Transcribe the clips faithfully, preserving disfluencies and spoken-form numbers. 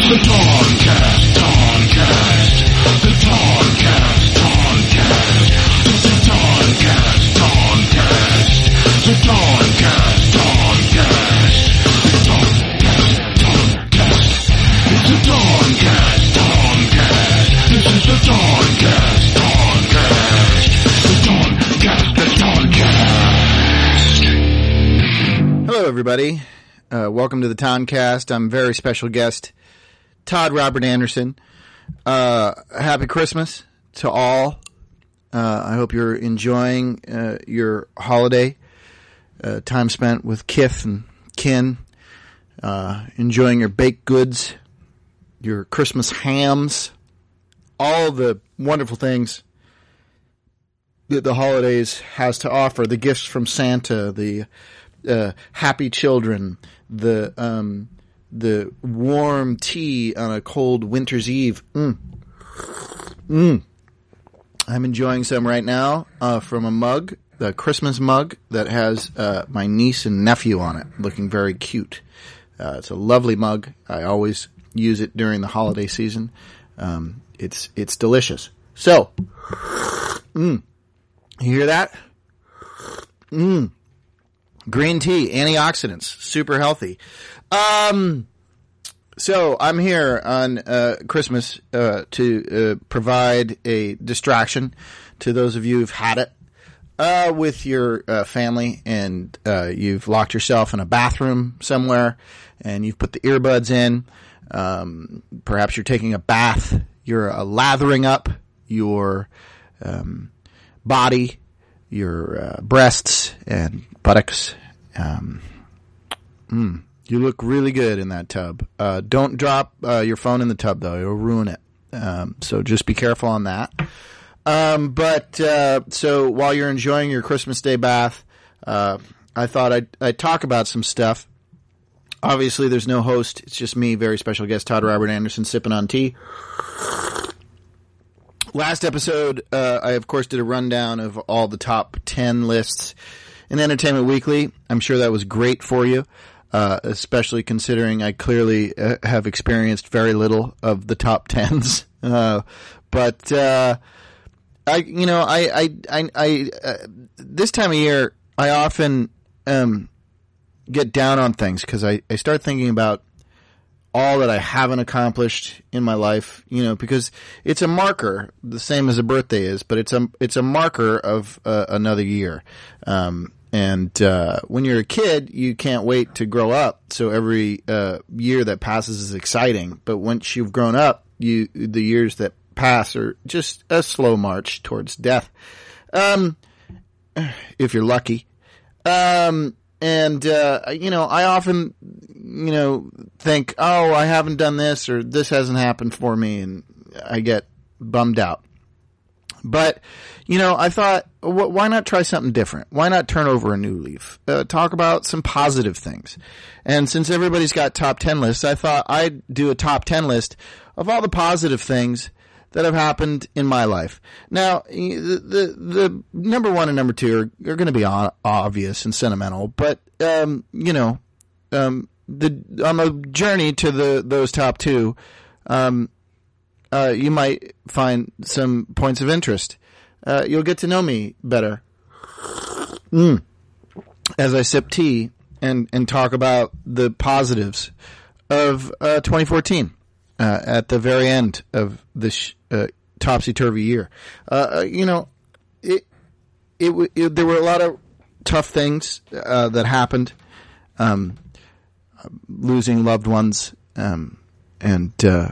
Everybody, uh, welcome to the Toncast. I'm very special guest, Todd Robert Anderson. Uh, happy Christmas to all. Uh, I hope you're enjoying uh, your holiday, uh, time spent with kith and kin, uh, enjoying your baked goods, your Christmas hams, all the wonderful things that the holidays has to offer, the gifts from Santa, the Uh, happy children, the um, the warm tea on a cold winter's eve. Mm. Mm. I'm enjoying some right now uh, from a mug, the Christmas mug that has uh, my niece and nephew on it, looking very cute. Uh, it's a lovely mug. I always use it during the holiday season. Um, it's it's delicious. So, mm. You hear that? Mmm. Green tea, antioxidants, super healthy. Um, so I'm here on uh, Christmas uh, to uh, provide a distraction to those of you who've had it uh, with your uh, family, and uh, you've locked yourself in a bathroom somewhere, and you've put the earbuds in. Um, perhaps you're taking a bath. You're uh, lathering up your um, body, your uh, breasts and buttocks. Um, mm, you look really good in that tub. Uh, don't drop uh, your phone in the tub, though. It'll ruin it. Um, so just be careful on that. Um, but uh, so while you're enjoying your Christmas Day bath, uh, I thought I'd, I'd talk about some stuff. Obviously, there's no host. It's just me, very special guest, Todd Robert Anderson, sipping on tea. Last episode, uh, I, of course, did a rundown of all the top ten lists in Entertainment Weekly. I'm sure that was great for you, uh, especially considering I clearly uh, have experienced very little of the top tens. Uh, but, uh, I, you know, I, I, I, I uh, this time of year, I often um, get down on things because I, I start thinking about all that I haven't accomplished in my life, you know, because it's a marker, the same as a birthday is, but it's a, it's a marker of uh, another year. Um, and, uh, when you're a kid, you can't wait to grow up. So every, uh, year that passes is exciting. But once you've grown up, you, the years that pass are just a slow march towards death. Um, if you're lucky. Um, And, uh, you know, I often, you know, think, oh, I haven't done this or this hasn't happened for me, and I get bummed out. But, you know, I thought, wh- why not try something different? Why not turn over a new leaf? Uh, talk about some positive things. And since everybody's got top ten lists, I thought I'd do a top ten list of all the positive things that have happened in my life. Now, the the, the number one and number two are, are going to be o- obvious and sentimental, but um, you know, um, the on the journey to the those top two, um, uh, you might find some points of interest. Uh, you'll get to know me better mm. as I sip tea and and talk about the positives of uh, twenty fourteen. Uh, at the very end of this uh, topsy-turvy year. Uh, you know, it, it, it, there were a lot of tough things uh, that happened, um, losing loved ones, um, and uh,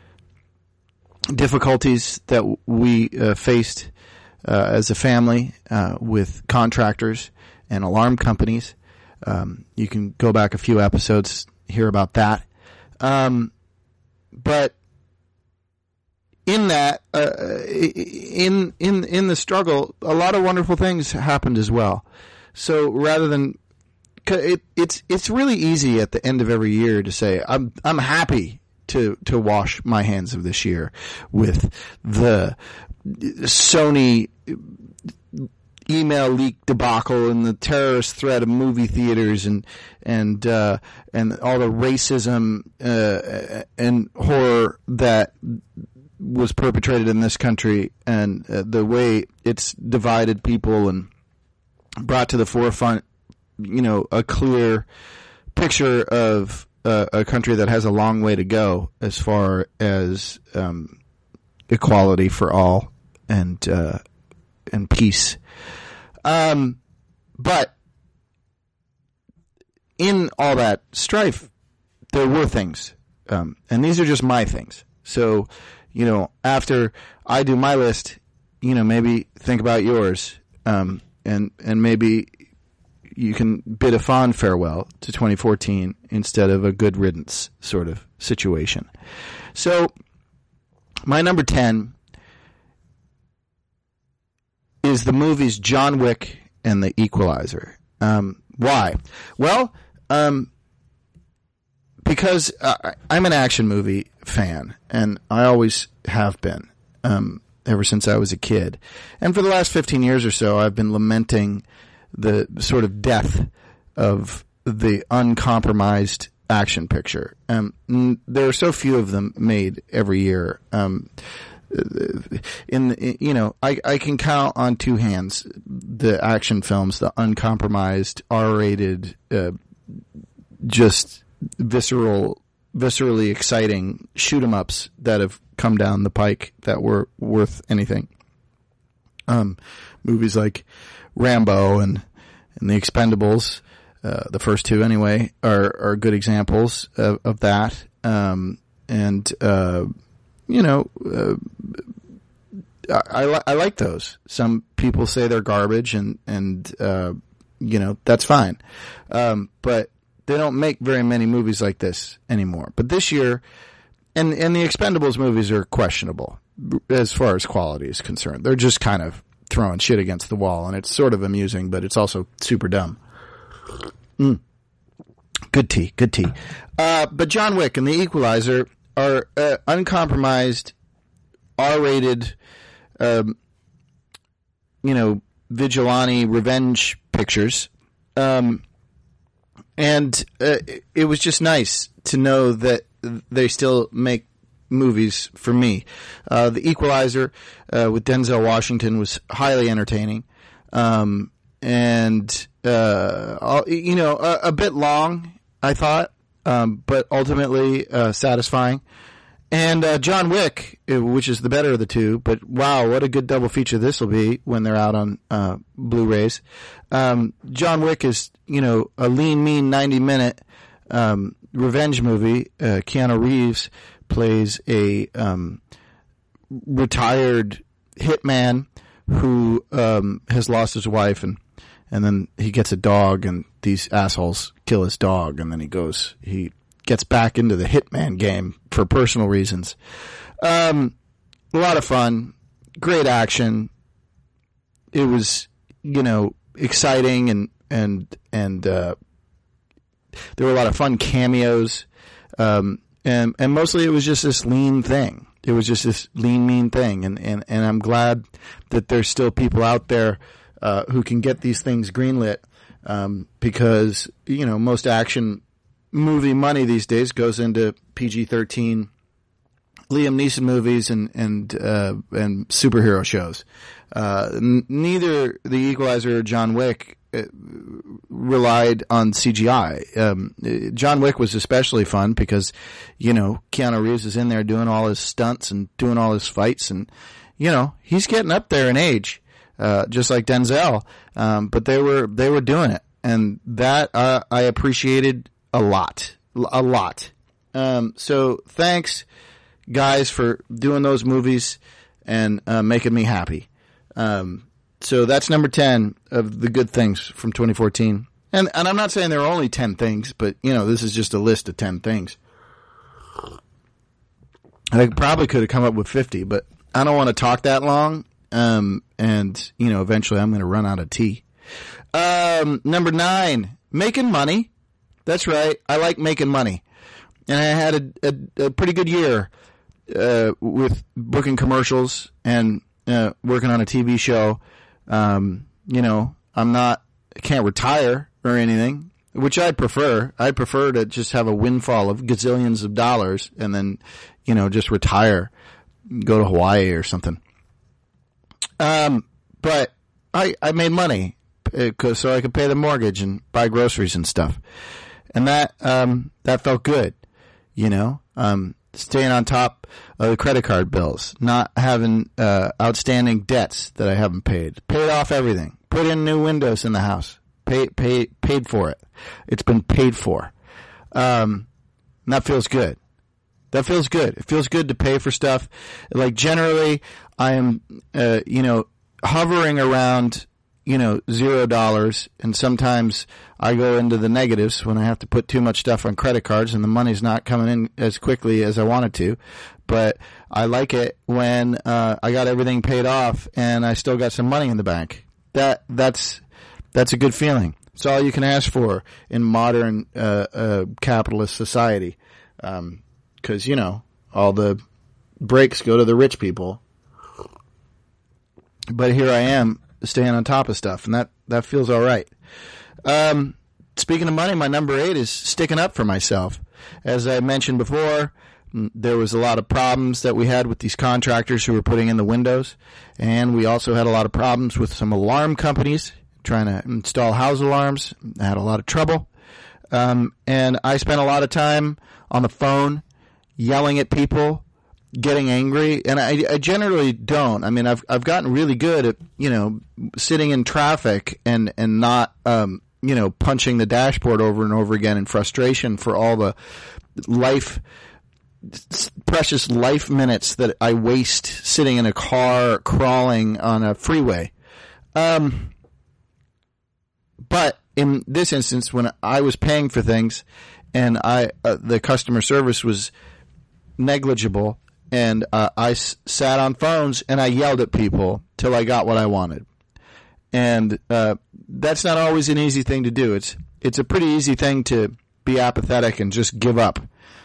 difficulties that we uh, faced uh, as a family uh, with contractors and alarm companies. Um, you can go back a few episodes, hear about that. Um, But in that, uh, in in in the struggle, a lot of wonderful things happened as well. So rather than, it, it's it's really easy at the end of every year to say I'm I'm happy to to wash my hands of this year with the Sony email leak debacle and the terrorist threat of movie theaters and and uh, and all the racism uh, and that was perpetrated in this country, and uh, the way it's divided people and brought to the forefront, you know, a clear picture of uh, a country that has a long way to go as far as um, equality for all and uh, and peace. Um, but in all that strife, there were things, um, and these are just my things. So, you know, after I do my list, you know, maybe think about yours, um, and and maybe you can bid a fond farewell to twenty fourteen instead of a good riddance sort of situation. So, my number ten is the movies John Wick and The Equalizer. Um, why? Well, um, because uh, I'm an action movie fan, and I always have been, um, ever since I was a kid. And for the last fifteen years or so, I've been lamenting the sort of death of the uncompromised action picture. Um, there are so few of them made every year. Um, in, in you know, I, I can count on two hands the action films, the uncompromised, R-rated, uh, just visceral, viscerally exciting shoot 'em ups that have come down the pike that were worth anything. Um, movies like Rambo and and The Expendables, uh, the first two anyway, are are good examples of, of that. Um, and uh, you know, uh, I, I, I like those. Some people say they're garbage, and and uh, you know, that's fine. Um, but they don't make very many movies like this anymore. But this year, and and the Expendables movies are questionable as far as quality is concerned. They're just kind of throwing shit against the wall, and it's sort of amusing, but it's also super dumb. Mm. Good tea, good tea. Uh, but John Wick and The Equalizer are uh, uncompromised, R-rated, um, you know, vigilante revenge pictures. Um, and uh, it was just nice to know that they still make movies for me. Uh, The Equalizer uh, with Denzel Washington was highly entertaining, um, and uh, you know, a, a bit long, I thought, um, but ultimately uh, satisfying. And uh, John Wick, which is the better of the two, but wow, what a good double feature this will be when they're out on uh, Blu-rays. Um, John Wick is, you know, a lean, mean ninety minute um, revenge movie. Uh, Keanu Reeves plays a um, retired hitman who um, has lost his wife, and and then he gets a dog, and these assholes kill his dog, and then he goes, he gets back into the hitman game for personal reasons. Um, a lot of fun, great action. It was, you know, exciting, and and and uh, there were a lot of fun cameos. Um, And, and mostly it was just this lean thing. It was just this lean, mean thing. And, and, and I'm glad that there's still people out there, uh, who can get these things greenlit. Um, because, you know, most action movie money these days goes into P G thirteen Liam Neeson movies and, and, uh, and superhero shows. Uh, n- neither The Equalizer or John Wick uh, relied on C G I. Um, John Wick was especially fun because, you know, Keanu Reeves is in there doing all his stunts and doing all his fights, and, you know, he's getting up there in age, uh, just like Denzel. Um, but they were, they were doing it, and that, uh, I appreciated a lot, a lot. Um, so thanks guys for doing those movies and, uh, making me happy. Um, So that's number ten of the good things from twenty fourteen. And and I'm not saying there are only ten things, but, you know, this is just a list of ten things. I probably could have come up with fifty, but I don't want to talk that long. Um, and, you know, eventually I'm going to run out of tea. Um, number nine, making money. That's right. I like making money. And I had a, a, a pretty good year, uh, with booking commercials and, uh, working on a T V show. Um, you know, I'm not, I can't retire or anything. which I'd prefer. I'd prefer to just have a windfall of gazillions of dollars and then, you know, just retire, go to Hawaii or something. Um, but I, I made money uh, so I could pay the mortgage and buy groceries and stuff. And that, um, that felt good, you know, um, staying on top of the credit card bills, not having, uh, outstanding debts that I haven't paid, paid off everything, put in new windows in the house, paid, paid, paid for it. It's been paid for. Um, and that feels good. That feels good. It feels good to pay for stuff. Like generally I am, uh, you know, hovering around, you know, zero dollars, and sometimes I go into the negatives when I have to put too much stuff on credit cards and the money's not coming in as quickly as I wanted to. But I like it when uh I got everything paid off and I still got some money in the bank. That that's that's a good feeling. It's all you can ask for in modern uh, uh capitalist society. Um, 'cause you know, all the breaks go to the rich people. But here I am, staying on top of stuff, and that, that feels all right. Um, speaking of money, my number eight is sticking up for myself. As I mentioned before, there was a lot of problems that we had with these contractors who were putting in the windows, and we also had a lot of problems with some alarm companies trying to install house alarms. I had a lot of trouble. Um, and I spent a lot of time on the phone yelling at people, getting angry, and I, I generally don't. I mean, I've I've gotten really good at, you know, sitting in traffic and and not um you know punching the dashboard over and over again in frustration for all the life precious life minutes that I waste sitting in a car crawling on a freeway. Um, but in this instance, when I was paying for things and I uh, the customer service was negligible. And uh, I s- sat on phones and I yelled at people till I got what I wanted. And uh, that's not always an easy thing to do. It's it's a pretty easy thing to be apathetic and just give up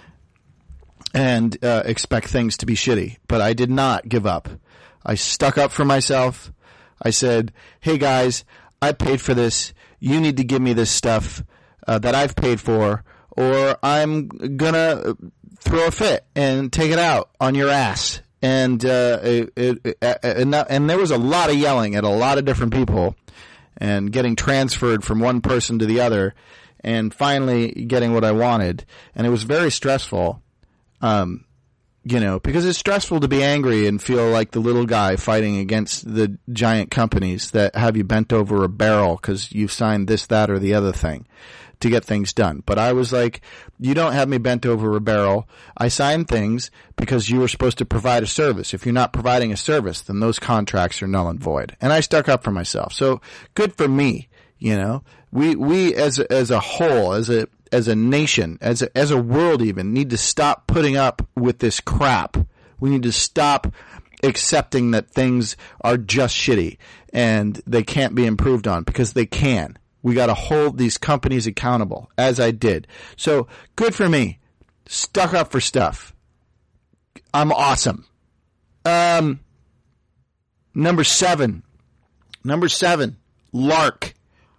and uh, expect things to be shitty. But I did not give up. I stuck up for myself. I said, hey guys, I paid for this. You need to give me this stuff uh, that I've paid for, or I'm gonna throw a fit and take it out on your ass. And, uh, it, it, it, and, and there was a lot of yelling at a lot of different people and getting transferred from one person to the other and finally getting what I wanted. And it was very stressful, um, you know, because it's stressful to be angry and feel like the little guy fighting against the giant companies that have you bent over a barrel because you've signed this, that, or the other thing to get things done. But I was like, you don't have me bent over a barrel. I signed things because you were supposed to provide a service. If you're not providing a service, then those contracts are null and void. And I stuck up for myself. So good for me, you know. We we as a, as a whole, as a as a nation, as a, as a world even, need to stop putting up with this crap. We need to stop accepting that things are just shitty and they can't be improved on, because they can. We got to hold these companies accountable, as I did. So good for me. Stuck up for stuff. I'm awesome. Um, number seven. Number seven. Lark.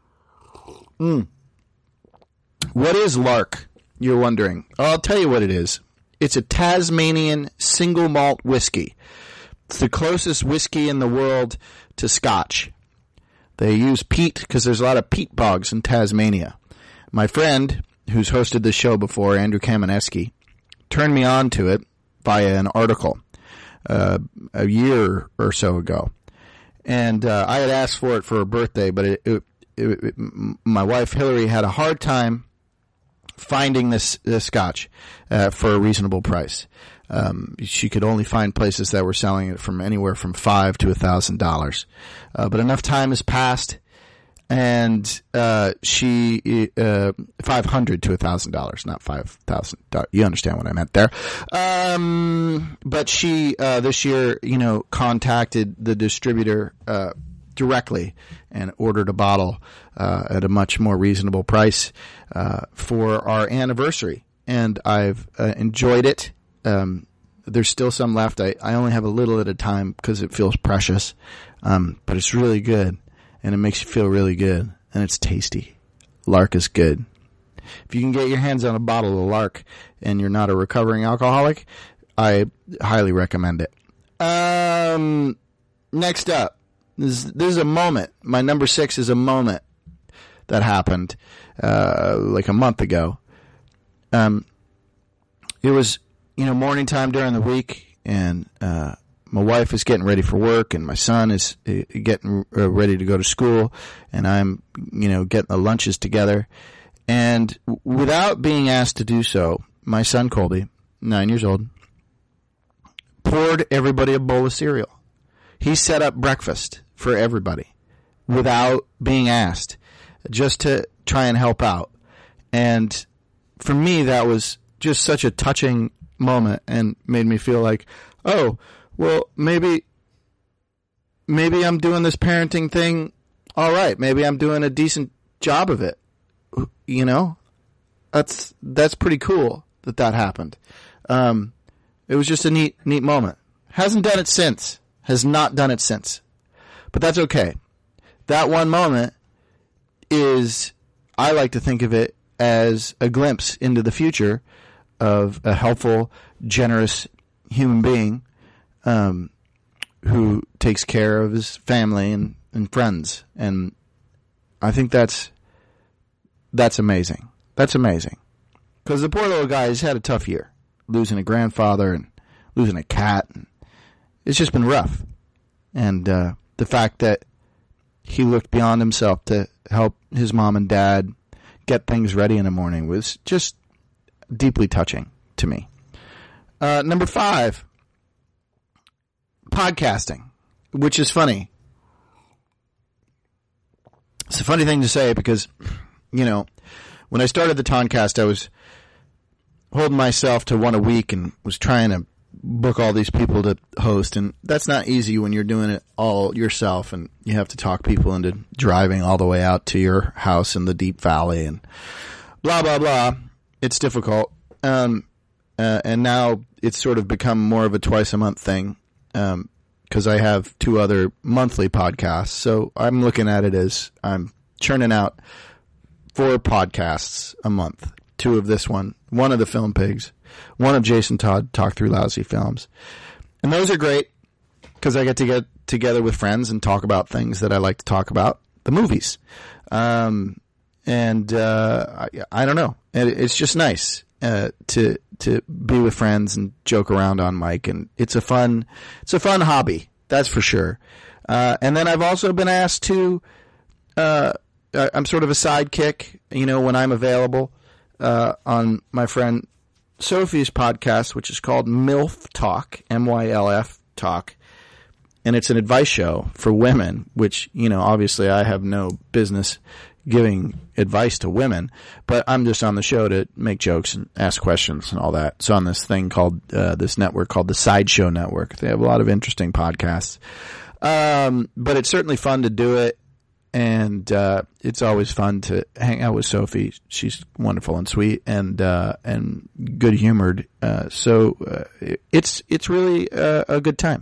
Mm. What is Lark? You're wondering. I'll tell you what it is. It's a Tasmanian single malt whiskey. It's the closest whiskey in the world to Scotch. They use peat because there's a lot of peat bogs in Tasmania. My friend, who's hosted the show before, Andrew Kamenetsky, turned me on to it via an article uh, a year or so ago. And uh, I had asked for it for a birthday, but it, it, it, it, my wife Hillary had a hard time finding this, this Scotch uh, for a reasonable price. Um, she could only find places that were selling it from anywhere from five to a thousand dollars. Uh, but enough time has passed, and uh, she uh, five hundred to a thousand dollars, not five thousand. You understand what I meant there. Um, but she uh, this year, you know, contacted the distributor uh, directly and ordered a bottle uh, at a much more reasonable price uh, for our anniversary, and I've uh, enjoyed it. Um, there's still some left. I, I only have a little at a time because it feels precious. Um, but it's really good and it makes you feel really good and it's tasty. Lark is good. if you can get your hands on a bottle of Lark and you're not a recovering alcoholic, I highly recommend it. Um, next up, this, this is a moment. My number six is a moment that happened uh, like a month ago. Um, it was, you know, morning time during the week, and uh, my wife is getting ready for work, and my son is uh, getting uh, ready to go to school, and I'm, you know, getting the lunches together. And without being asked to do so, my son Colby, nine years old, poured everybody a bowl of cereal. He set up breakfast for everybody without being asked, just to try and help out. And for me, that was just such a touching moment and made me feel like, oh, well, maybe, maybe I'm doing this parenting thing all right. Maybe I'm doing a decent job of it. You know, that's, that's pretty cool that that happened. Um, it was just a neat, neat moment. Hasn't done it since. Has not done it since. But that's okay. That one moment is, I like to think of it as a glimpse into the future of a helpful, generous human being um, who takes care of his family and, and friends. And I think that's that's amazing. That's amazing. Because the poor little guy has had a tough year, losing a grandfather and losing a cat. And it's just been rough. And uh, the fact that he looked beyond himself to help his mom and dad get things ready in the morning was just deeply touching to me. Uh, number five, podcasting, which is funny. It's a funny thing to say because, you know, when I started the Toncast, I was holding myself to one a week and was trying to book all these people to host, and that's not easy when you're doing it all yourself and you have to talk people into driving all the way out to your house in the Deep Valley and blah blah blah. It's difficult, um uh, and now it's sort of become more of a twice a month thing um because I have two other monthly podcasts, so I'm looking at it as I'm churning out four podcasts a month. Two of this one, one of the Film Pigs, one of Jason Todd, Talk Through Lousy Films. And those are great because I get to get together with friends and talk about things that I like to talk about, the movies. Um, and uh, I, I don't know. It's just nice uh, to to be with friends and joke around on mic. And it's a fun, it's a fun hobby, that's for sure. Uh, and then I've also been asked to, uh, I'm sort of a sidekick, you know, when I'm available. Uh, on my friend Sophie's podcast, which is called MILF Talk, M Y L F Talk. And it's an advice show for women, which, you know, obviously I have no business giving advice to women, but I'm just on the show to make jokes and ask questions and all that. It's on this thing called, uh, this network called the Sideshow Network. They have a lot of interesting podcasts. Um, but it's certainly fun to do it. And, uh, it's always fun to hang out with Sophie. She's wonderful and sweet and, uh, and good humored. Uh, so, uh, it's, it's really a, a good time.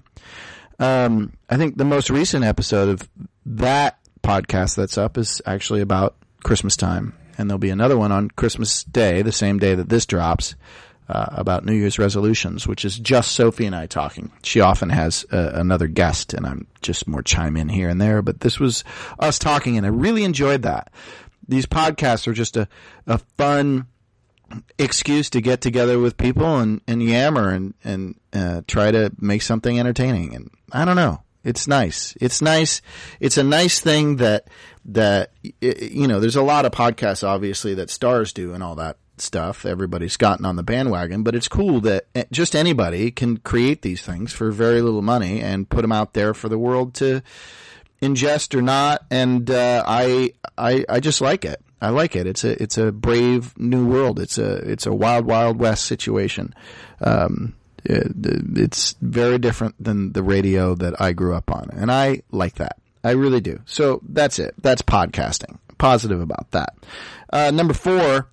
Um, I think the most recent episode of that podcast that's up is actually about Christmas time. And there'll be another one on Christmas Day, the same day that this drops, uh, about New Year's resolutions, which is just Sophie and I talking. She often has uh, another guest, and I'm just more chime in here and there. But this was us talking, and I really enjoyed that. These podcasts are just a, a fun excuse to get together with people and, and yammer and, and uh, try to make something entertaining. And I don't know. It's nice. It's nice. It's a nice thing that, that, you know, there's a lot of podcasts, obviously, that stars do and all that stuff. Everybody's gotten on the bandwagon, but it's cool that just anybody can create these things for very little money and put them out there for the world to ingest or not. And, uh, I, I, I just like it. I like it. It's a, it's a brave new world. It's a, it's a wild, wild west situation. Um, it's very different than the radio that I grew up on. And I like that. I really do. So that's it. That's podcasting. Positive about that. Uh, number four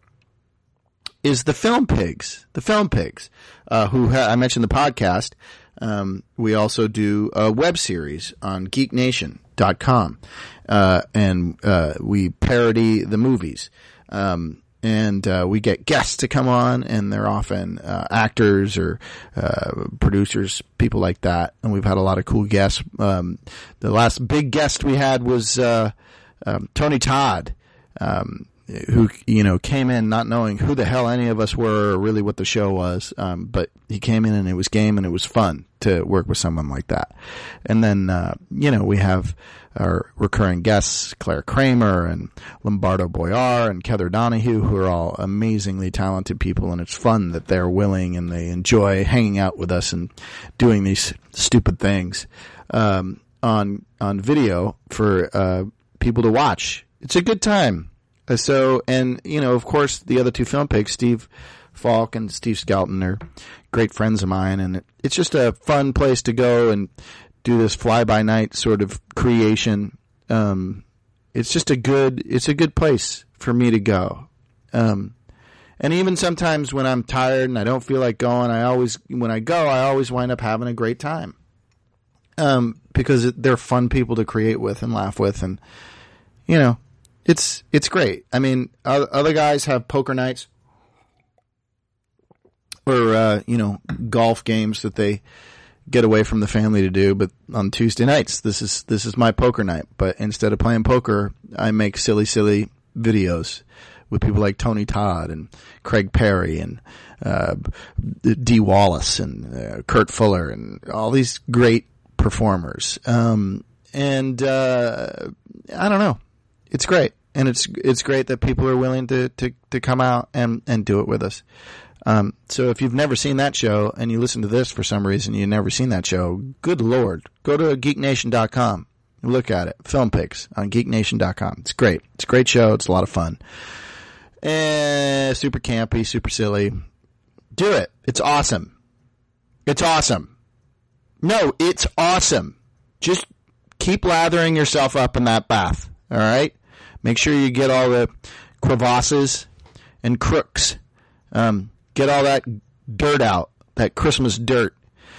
is the Film Pigs. The Film Pigs, uh, who ha- I mentioned the podcast. Um, we also do a web series on geek nation dot com. Uh, and, uh, we parody the movies. Um, And uh, we get guests to come on, and they're often uh, actors or uh, producers, people like that. And we've had a lot of cool guests. Um, the last big guest we had was uh, um, Tony Todd, um, who you know came in not knowing who the hell any of us were or really what the show was. Um, but he came in and it was game and it was fun to work with someone like that. And then uh, you know we have our recurring guests, Claire Kramer and Lombardo Boyar and Heather Donahue, who are all amazingly talented people, and it's fun that they're willing and they enjoy hanging out with us and doing these stupid things um, on on video for uh, people to watch. It's a good time. Uh, so, and you know, of course, the other two film pigs, Steve Falk and Steve Skelton, are great friends of mine, and it, it's just a fun place to go and do this fly-by-night sort of creation. Um, it's just a good, it's a good place for me to go. Um, and even sometimes when I'm tired and I don't feel like going, I always, when I go, I always wind up having a great time. Um, because it, they're fun people to create with and laugh with, and, you know, it's, it's great. I mean, other guys have poker nights or, uh, you know, golf games that they get away from the family to do, but on Tuesday nights, this is, this is my poker night. But instead of playing poker, I make silly, silly videos with people like Tony Todd and Craig Perry and, uh, Dee Wallace and, uh, Kurt Fuller and all these great performers. Um, and, uh, I don't know. It's great. And it's, it's great that people are willing to, to, to come out and, and do it with us. Um, so if you've never seen that show and you listen to this for some reason, you've never seen that show, good Lord, go to geek nation dot com and look at it. Film Pigs on geek nation dot com. It's great. It's a great show. It's a lot of fun. And super campy, super silly. Do it. It's awesome. It's awesome. No, it's awesome. Just keep lathering yourself up in that bath. All right? Make sure you get all the crevasses and crooks. Um, Get all that dirt out, that Christmas dirt.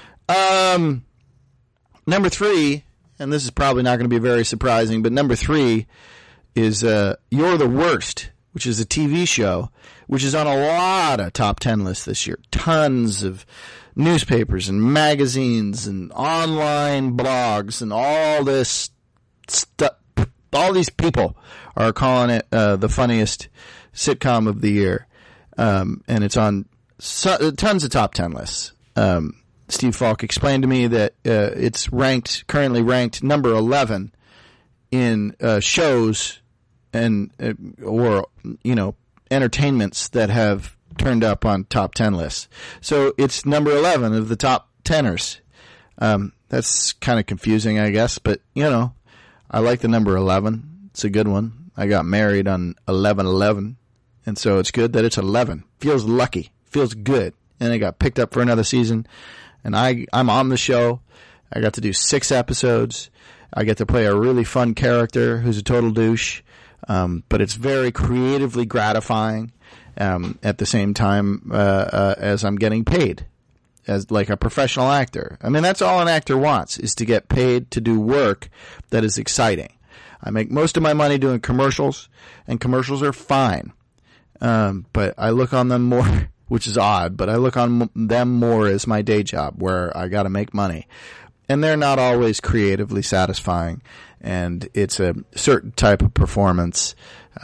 Um, number three, and this is probably not going to be very surprising, but number three is uh, You're the Worst, which is a T V show, which is on a lot of top ten lists this year. Tons of newspapers and magazines and online blogs and all this stuff. All these people are calling it uh, the funniest sitcom of the year. Um, and it's on so, tons of top ten lists. Um, Steve Falk explained to me that uh, it's ranked, currently ranked number eleven in uh, shows and uh, or you know entertainments that have turned up on top ten lists. So it's number eleven of the top teners. Um, that's kind of confusing, I guess, but you know, I like the number eleven. It's a good one. I got married on eleven eleven. And so it's good that it's eleven. Feels lucky. Feels good. And it got picked up for another season. And I, I'm on the show. I got to do six episodes. I get to play a really fun character who's a total douche. Um, but it's very creatively gratifying um, at the same time uh, uh, as I'm getting paid as like a professional actor. I mean, that's all an actor wants, is to get paid to do work that is exciting. I make most of my money doing commercials, and commercials are fine. Um, but I look on them more, which is odd, but I look on them more as my day job where I got to make money. And they're not always creatively satisfying. And it's a certain type of performance,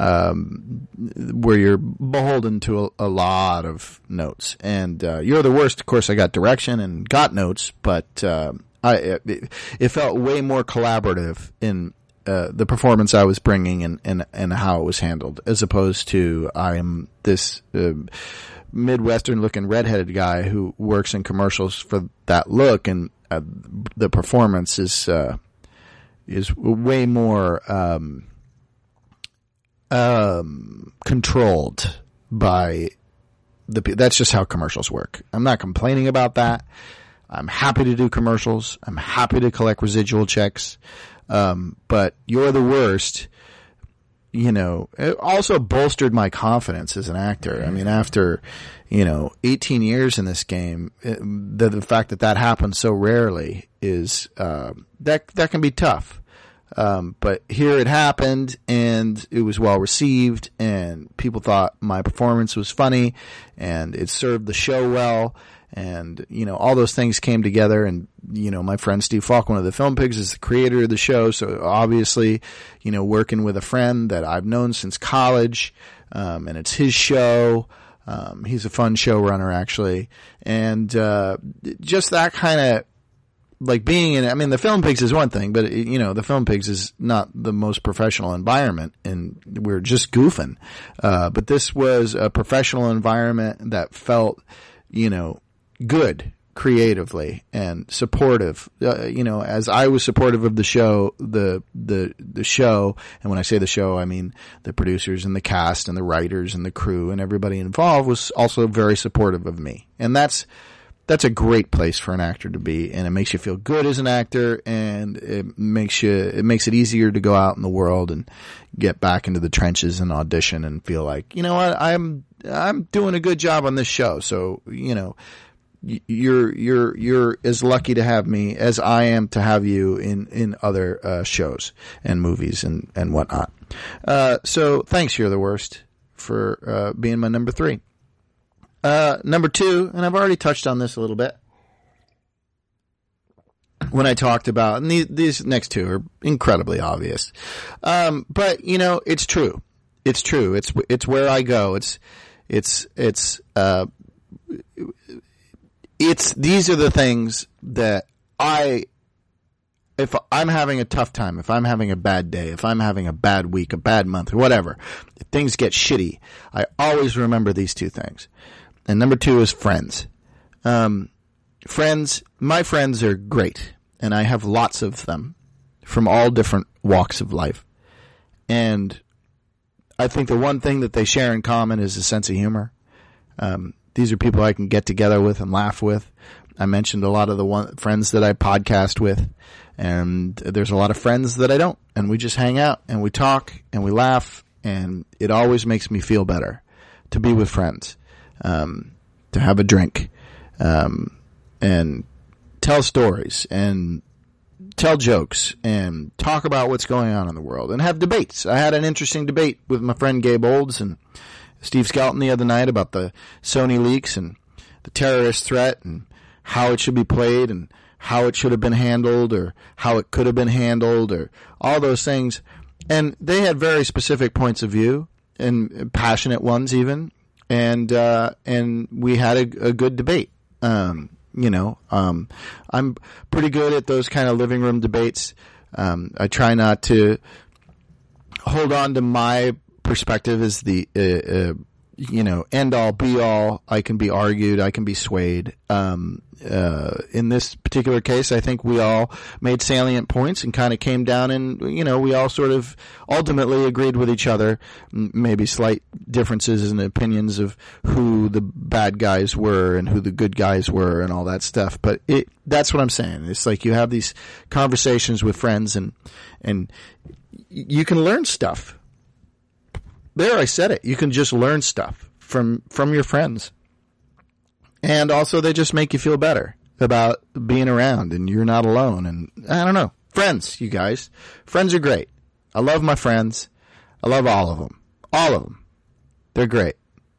um, where you're beholden to a, a lot of notes. And, uh, You're the Worst. Of course, I got direction and got notes, but, uh, I, it, it felt way more collaborative in Uh, the performance I was bringing and, and, and how it was handled, as opposed to I am this uh, Midwestern looking redheaded guy who works in commercials for that look, and uh, the performance is uh, is way more um, um, controlled by the. That's just how commercials work. I'm not complaining about that. I'm happy to do commercials. I'm happy to collect residual checks. Um, but You're the Worst, you know, it also bolstered my confidence as an actor. I mean, after, you know, eighteen years in this game, it, the, the fact that that happens so rarely is, uh, that, that can be tough. Um, but here it happened, and it was well received, and people thought my performance was funny, and it served the show well, and, you know, all those things came together, and, you know, my friend Steve Falk, one of the Film Pigs, is the creator of the show, so obviously, you know, working with a friend that I've known since college, um, and it's his show. Um, he's a fun showrunner, actually, and uh, just that kind of, like being in, I mean, the Film Pigs is one thing, but you know, the Film Pigs is not the most professional environment, and we're just goofing. Uh, but this was a professional environment that felt, you know, good creatively and supportive. Uh, you know, as I was supportive of the show, the, the, the show, and when I say the show, I mean the producers and the cast and the writers and the crew and everybody involved was also very supportive of me. And that's, That's a great place for an actor to be, and it makes you feel good as an actor, and it makes you, it makes it easier to go out in the world and get back into the trenches and audition and feel like, you know what, I'm, I'm doing a good job on this show. So, you know, you're, you're, you're as lucky to have me as I am to have you in, in other, uh, shows and movies and, and whatnot. Uh, so thanks, You're the Worst, for, uh, being my number three. Uh, number two, and I've already touched on this a little bit when I talked about, and these, these next two are incredibly obvious. Um, but you know, it's true. It's true. It's, it's where I go. It's, it's, it's, uh, it's, these are the things that I, if I'm having a tough time, if I'm having a bad day, if I'm having a bad week, a bad month, or whatever, if things get shitty, I always remember these two things. And number two is friends. Um, friends, my friends are great, and I have lots of them from all different walks of life. And I think the one thing that they share in common is a sense of humor. Um, these are people I can get together with and laugh with. I mentioned a lot of the one, friends that I podcast with, and there's a lot of friends that I don't. And we just hang out, and we talk, and we laugh, and it always makes me feel better to be with friends. Um, to have a drink, um, and tell stories and tell jokes and talk about what's going on in the world and have debates. I had an interesting debate with my friend Gabe Olds and Steve Skelton the other night about the Sony leaks and the terrorist threat and how it should be played and how it should have been handled or how it could have been handled or all those things. And they had very specific points of view and passionate ones even. And, uh, and we had a, a good debate. Um, you know, um, I'm pretty good at those kind of living room debates. Um, I try not to hold on to my perspective as the, uh, uh, you know, end all be all. I can be argued. I can be swayed. Um, uh, in this particular case, I think we all made salient points and kind of came down and, you know, we all sort of ultimately agreed with each other. Maybe slight differences in opinions of who the bad guys were and who the good guys were and all that stuff. But it, that's what I'm saying. It's like you have these conversations with friends and, and you can learn stuff. There, I said it. You can just learn stuff from, from your friends. And also they just make you feel better about being around and you're not alone. And I don't know. Friends, you guys. Friends are great. I love my friends. I love all of them. All of them. They're great.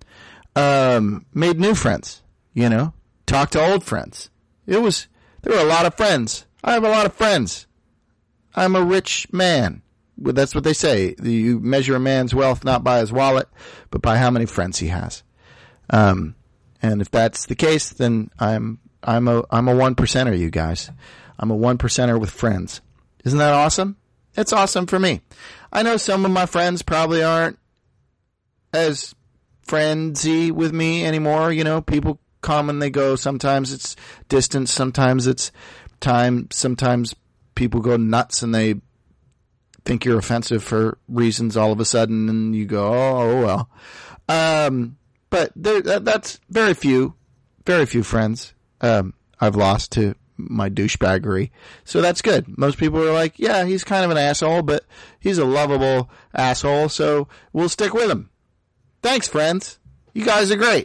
Um, made new friends, you know, talked to old friends. It was, there were a lot of friends. I have a lot of friends. I'm a rich man. That's what they say. You measure a man's wealth not by his wallet, but by how many friends he has. Um, and if that's the case, then I'm, I'm a, I'm a one percenter, you guys. I'm a one percenter with friends. Isn't that awesome? It's awesome for me. I know some of my friends probably aren't as friendsy with me anymore. You know, people come and they go. Sometimes it's distance. Sometimes it's time. Sometimes people go nuts and they think you're offensive for reasons all of a sudden, and you go, oh, oh well. Um, but there, that, that's very few, very few friends um, I've lost to my douchebaggery. So that's good. Most people are like, yeah, he's kind of an asshole, but he's a lovable asshole, so we'll stick with him. Thanks, friends. You guys are great.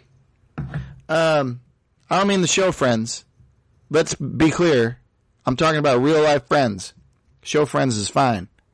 Um, I don't mean the show friends. Let's be clear. I'm talking about real life friends. Show friends is fine.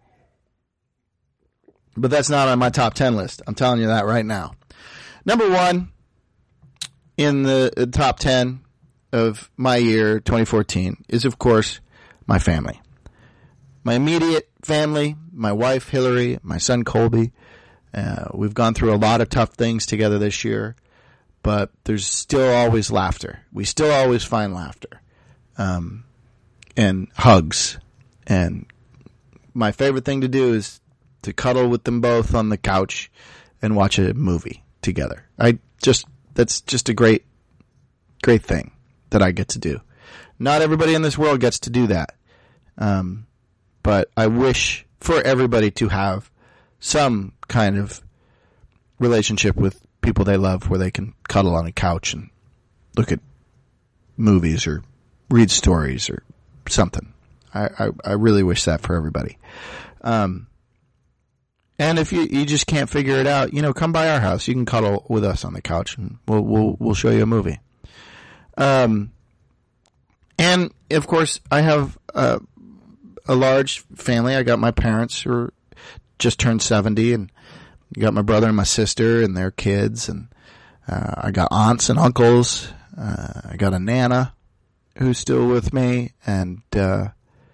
But that's not on my top ten list. I'm telling you that right now. Number one in the top ten of my year, twenty fourteen, is, of course, my family. My immediate family, my wife, Hillary, my son, Colby. Uh, we've gone through a lot of tough things together this year, but there's still always laughter. We still always find laughter. Um, and hugs. And my favorite thing to do is to cuddle with them both on the couch and watch a movie together. I just, that's just a great, great thing that I get to do. Not everybody in this world gets to do that. Um, but I wish for everybody to have some kind of relationship with people they love where they can cuddle on a couch and look at movies or read stories or something. I, I, I really wish that for everybody. Um, And if you, you just can't figure it out, you know, come by our house. You can cuddle with us on the couch, and we'll we'll we'll show you a movie. Um, and of course, I have uh, a large family. I got my parents who are just turned seventy, and I got my brother and my sister and their kids, and uh, I got aunts and uncles. Uh, I got a nana who's still with me, and uh,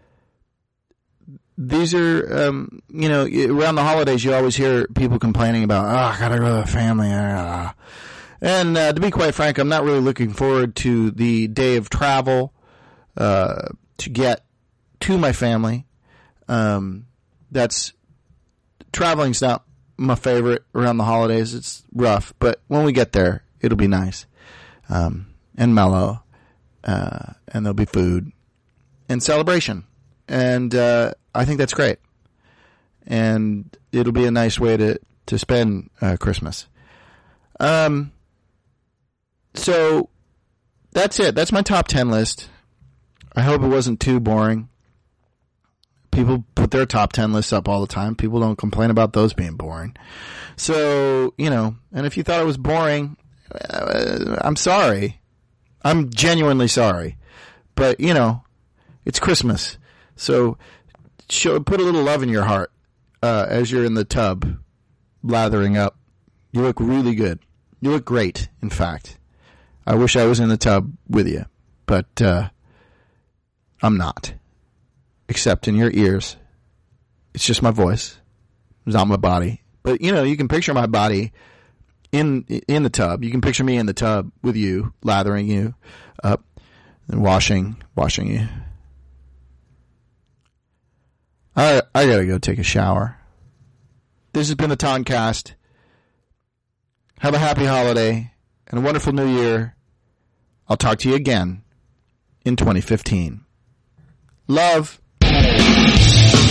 these are, um, you know, around the holidays, you always hear people complaining about, oh, I gotta go to the family. And uh, to be quite frank, I'm not really looking forward to the day of travel uh, to get to my family. Um, that's traveling's not my favorite around the holidays. It's rough, but when we get there, it'll be nice um, and mellow, uh, and there'll be food and celebration. And uh, I think that's great. And it'll be a nice way to, to spend uh, Christmas. Um, so that's it. That's my top ten list. I hope it wasn't too boring. People put their top ten lists up all the time. People don't complain about those being boring. So, you know, and if you thought it was boring, uh, I'm sorry. I'm genuinely sorry. But, you know, it's Christmas. So show, put a little love in your heart uh, as you're in the tub lathering up. You look really good. You look great, in fact. I wish I was in the tub with you, but uh, I'm not. Except in your ears. It's just my voice. It's not my body. But, you know, you can picture my body in in the tub. You can picture me in the tub with you, lathering you up and washing, washing you. I I gotta go take a shower. This has been the Toncast. Have a happy holiday and a wonderful new year. I'll talk to you again in twenty fifteen. Love.